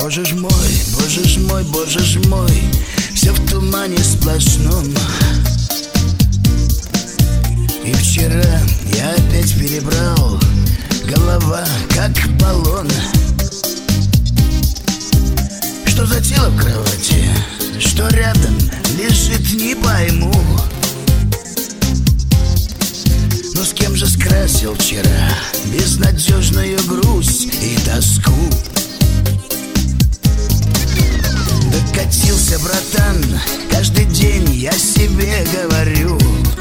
Боже ж мой, боже ж мой, боже ж мой, все в тумане сплошном. И вчера я опять перебрал, голова как баллон. Что за тело в кровати, что рядом лежит, не пойму. Но с кем же скрасил вчера безнадежную грусть и тоску? Докатился, братан, каждый день я себе говорю.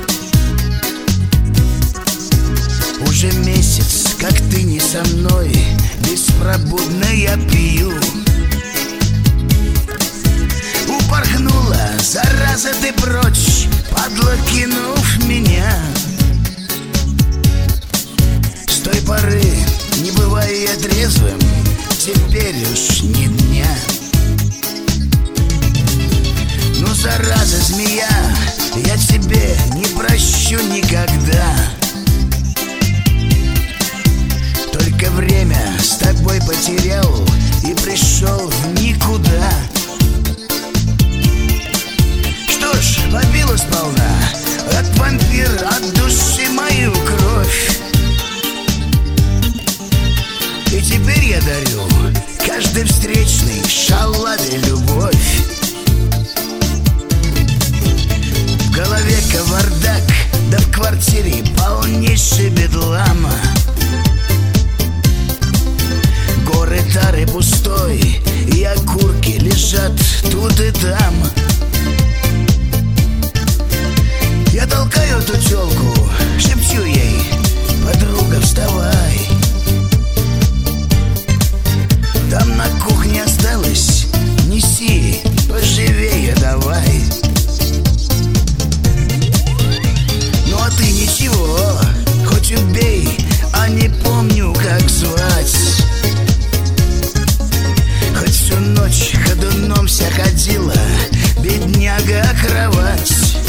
Уже месяц, как ты не со мной, беспробудно я пью. Упорхнула, зараза, ты прочь, подлокинув меня. С той поры, не бывая я трезвым, теперь уж ни дня. Ну, зараза, змея, я тебе не прощу никогда. Только время с тобой потерял и пришел в никуда. Что ж, побила сполна, от вампира, от души мою кровь. И теперь я дарю каждый встречный шалаве любовь. В голове кавардак, да в квартире полнейший бедлам. Горы тары пустой, и окурки лежат тут и там. Я толкаю эту тёлку, шепчу ей: подруга, вставай. Там на кухне осталось, неси, поживее давай. Ну а ты ничего, хоть убей, а не помню, как звать. Хоть всю ночь ходуном вся ходила, бедняга, кровать.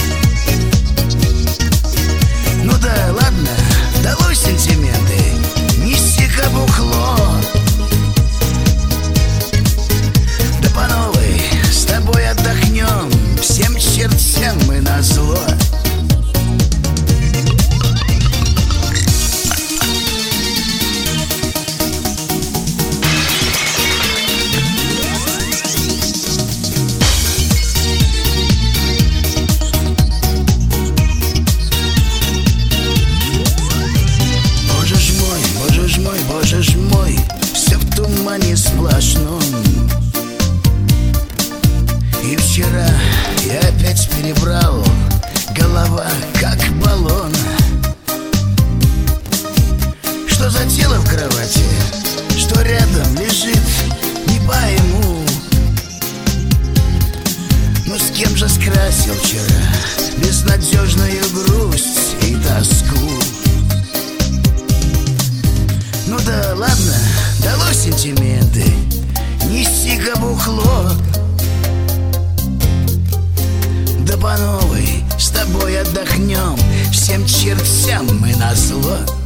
Ну да ладно, долой сентименты, неси-ка бухло. Да по новой с тобой отдохнем, всем чертям мы назло. Боже ж мой, все в тумане сплошном. И вчера я опять перебрал, голова как баллон. Что за тело в кровати, что рядом лежит, не пойму. Но с кем же скрасил вчера безнадежную грусть и тоску? Ну да ладно, долой сентименты, неси-ка бухло. Да по новой с тобой отдохнем, всем чертям мы назло.